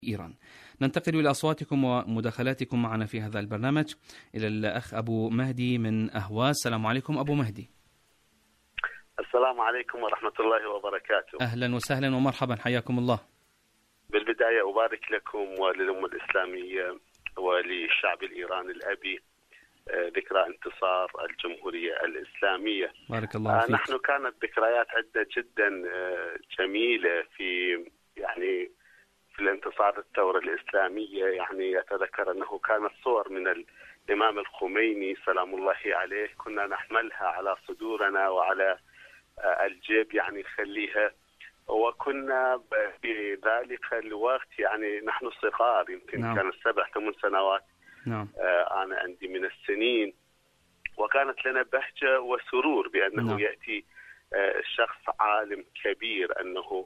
إيران. ننتقل إلى أصواتكم ومداخلاتكم معنا في هذا البرنامج إلى الأخ أبو مهدي من أهواز. السلام عليكم أبو مهدي. السلام عليكم ورحمة الله وبركاته. أهلا وسهلا ومرحبا، حياكم الله. بالبداية أبارك لكم وللأمة الإسلامية وللشعب الإيراني الأبي ذكرى انتصار الجمهورية الإسلامية. بارك الله فيك. نحن كانت ذكريات عدة جدا جميلة في الانتصار الثورة الإسلامية. أتذكر أنه كانت صور من الإمام الخميني سلام الله عليه كنا نحملها على صدورنا وعلى الجيب نخليها، وكنا في ذلك الوقت نحن صغار، يمكن نعم. كانت 7-8 سنوات. نعم. أنا عندي من السنين، وكانت لنا بهجة وسرور بأنه نعم. يأتي شخص عالم كبير أنه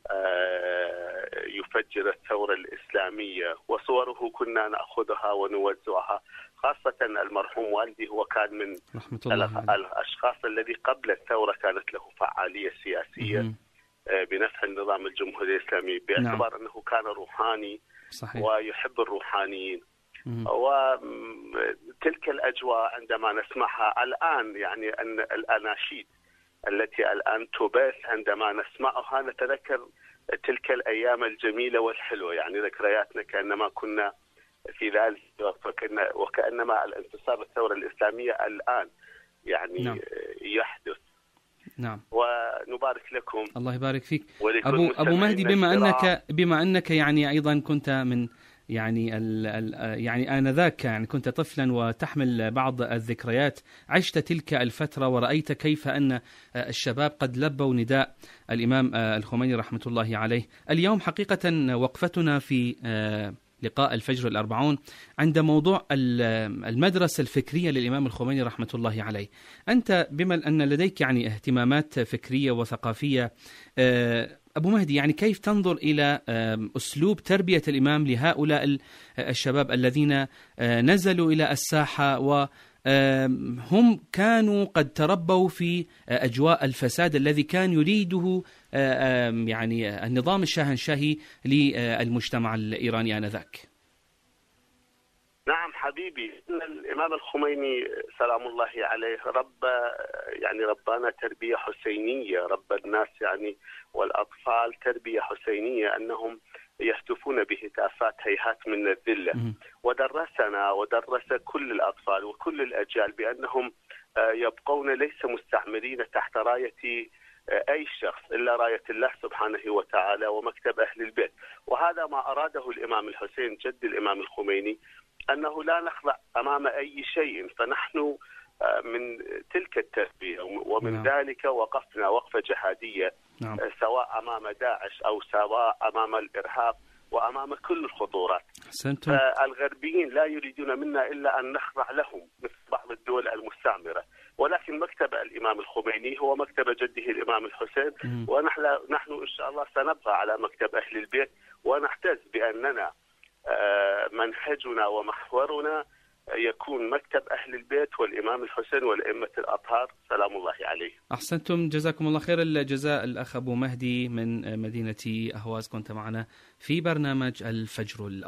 يفجر الثورة الإسلامية، وصوره كنا نأخذها ونوزعها. خاصة المرحوم والدي هو كان من الأشخاص الذي قبل الثورة كانت له فعالية سياسية بنفع النظام الجمهوري الإسلامي، باعتبار نعم. أنه كان روحاني. صحيح. ويحب الروحانيين. وتلك الأجواء عندما نسمعها الآن، أن الأناشيد التي الآن تبث عندما نسمعها نتذكر تلك الأيام الجميلة والحلوة. ذكرياتنا كأنما كنا في ذلك وكأنما الانتصار الثورة الإسلامية الآن نعم. يحدث. نعم. ونبارك لكم. الله يبارك فيك. أبو مهدي، بما أنك أيضا كنت من آنذاك كنت طفلا وتحمل بعض الذكريات، عشت تلك الفترة ورأيت كيف أن الشباب قد لبوا نداء الإمام الخميني رحمة الله عليه. اليوم حقيقة وقفتنا في لقاء الفجر الأربعون عند موضوع المدرسة الفكرية للإمام الخميني رحمة الله عليه. أنت بما أن لديك اهتمامات فكرية وثقافية، أبو مهدي كيف تنظر إلى أسلوب تربية الإمام لهؤلاء الشباب الذين نزلوا إلى الساحة وهم كانوا قد تربوا في أجواء الفساد الذي كان يريده النظام الشاهنشاهي للمجتمع الإيراني آنذاك؟ نعم حبيبي، الإمام الخميني سلام الله عليه ربنا تربية حسينية، رب الناس والأطفال تربية حسينية، أنهم يهتفون بهتافات هيهات من الذلة. ودرسنا ودرس كل الأطفال وكل الأجيال بأنهم يبقون ليس مستعمرين تحت راية أي شخص إلا راية الله سبحانه وتعالى ومكتب أهل البيت. وهذا ما أراده الإمام الحسين جد الإمام الخميني، أنه لا نخضع أمام أي شيء. فنحن من تلك التربية ومن نعم. ذلك وقفنا وقفة جهادية. نعم. سواء أمام داعش أو سواء أمام الإرهاب وأمام كل الخطورات. فالغربيين لا يريدون منا إلا أن نخضع لهم مثل بعض الدول المستعمرة، ولكن مكتب الإمام الخميني هو مكتب جده الإمام الحسين. ونحن إن شاء الله سنبقى على مكتب أهل البيت، ونحتز بأننا منهجنا ومحورنا يكون مكتب أهل البيت والإمام الحسين والأئمة الأطهار سلام الله عليه. أحسنتم، جزاكم الله خير الجزاء. الأخ أبو مهدي من مدينة أهواز كنت معنا في برنامج الفجر الأربعون.